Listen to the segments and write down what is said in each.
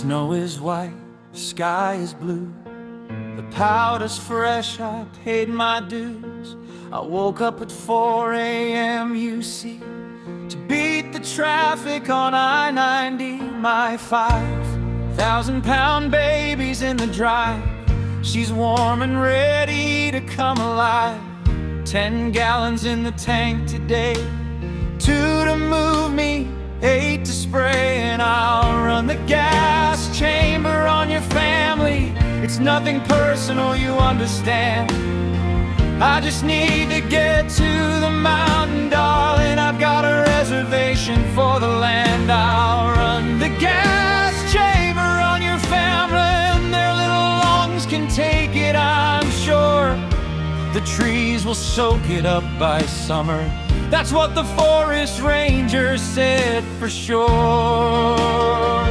snow is white, the sky is blue. The powder's fresh, I paid my dues. I woke up at 4 a.m., you see, to beat the traffic on I-90. My 5,000-pound baby's in the drive. She's warm and ready to come alive. 10 gallons in the tank today, 2 to move me, 8 to spray. And I'll run the gas chamber on your family. It's nothing personal, you understand. I just need to get to the mountain, darling. I've got a reservation for the land. I'll run the gas chamber on your family, and their little lungs can take it, I'm sure. The trees will soak it up by summer. That's what the forest ranger said for sure.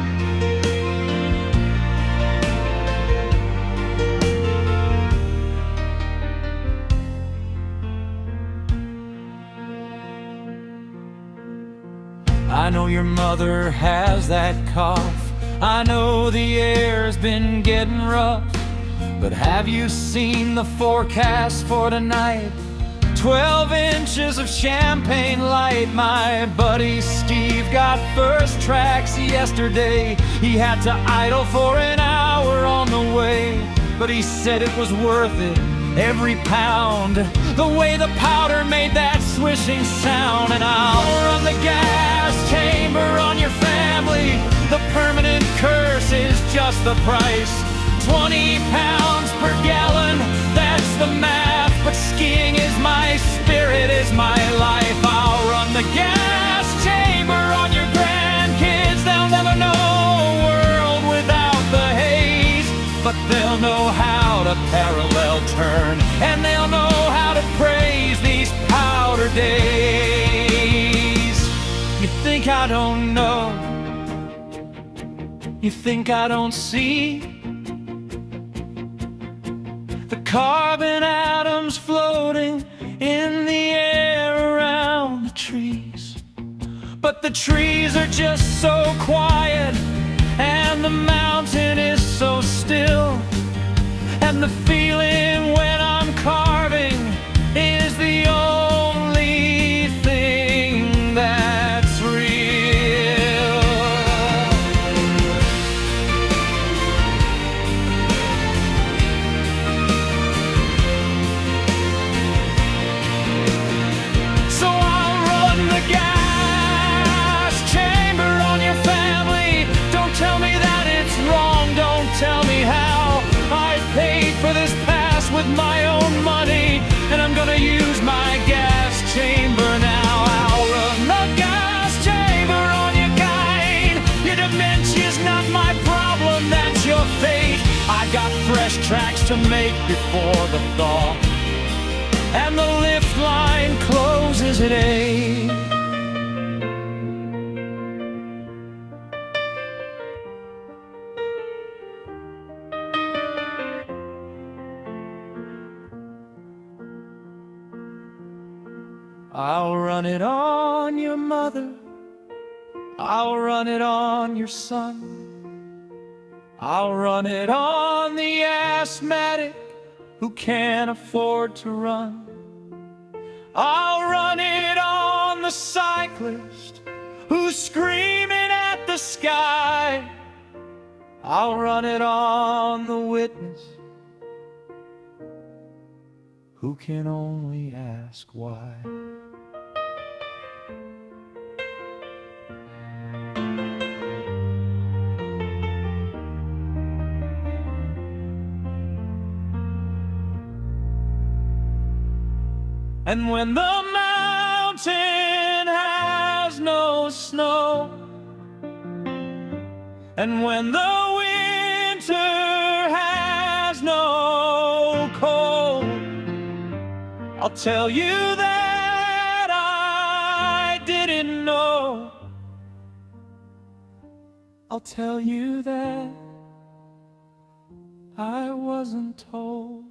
I know your mother has that cough. I know the air's been getting rough. But have you seen the forecast for tonight? 12 inches of champagne light. My buddy Steve got first tracks yesterday. He had to idle for an hour on the way, but he said it was worth it, every pound. The way the powder made that swishing sound. And I'll run the gas chamber on your family. The permanent curse is just the price. 20 pounds per gallon, that's the math. But skiing is my spirit, is my life. I'll run the gas chamber on your grandkids. They'll never know a world without the haze, but they'll know how to parallel turn, and they'll know how to praise these powder days. You think I don't know? You think I don't see? The carbon atoms floating in the air around the trees. But the trees are just so quiet, and the mountain is so still. And the feeling when I'm carving is the only thing that's real. So I'll run the gas chamber on your family. Don't tell me that it's wrong, don't tell me how. I paid for this pass with my own money, and I'm gonna use my gas chamber now. I'll run the gas chamber on your kind. Your dementia's not my problem, that's your fate. I got fresh tracks to make before the thaw, and the lift line closes at 8. I'll run it on your mother, I'll run it on your son, I'll run it on the asthmatic who can't afford to run. I'll run it on the cyclist who's screaming at the sky. I'll run it on the witness who can only ask why. And when the mountain has no snow, and when the winter has no cold, I'll tell you that I didn't know. I'll tell you that I wasn't told.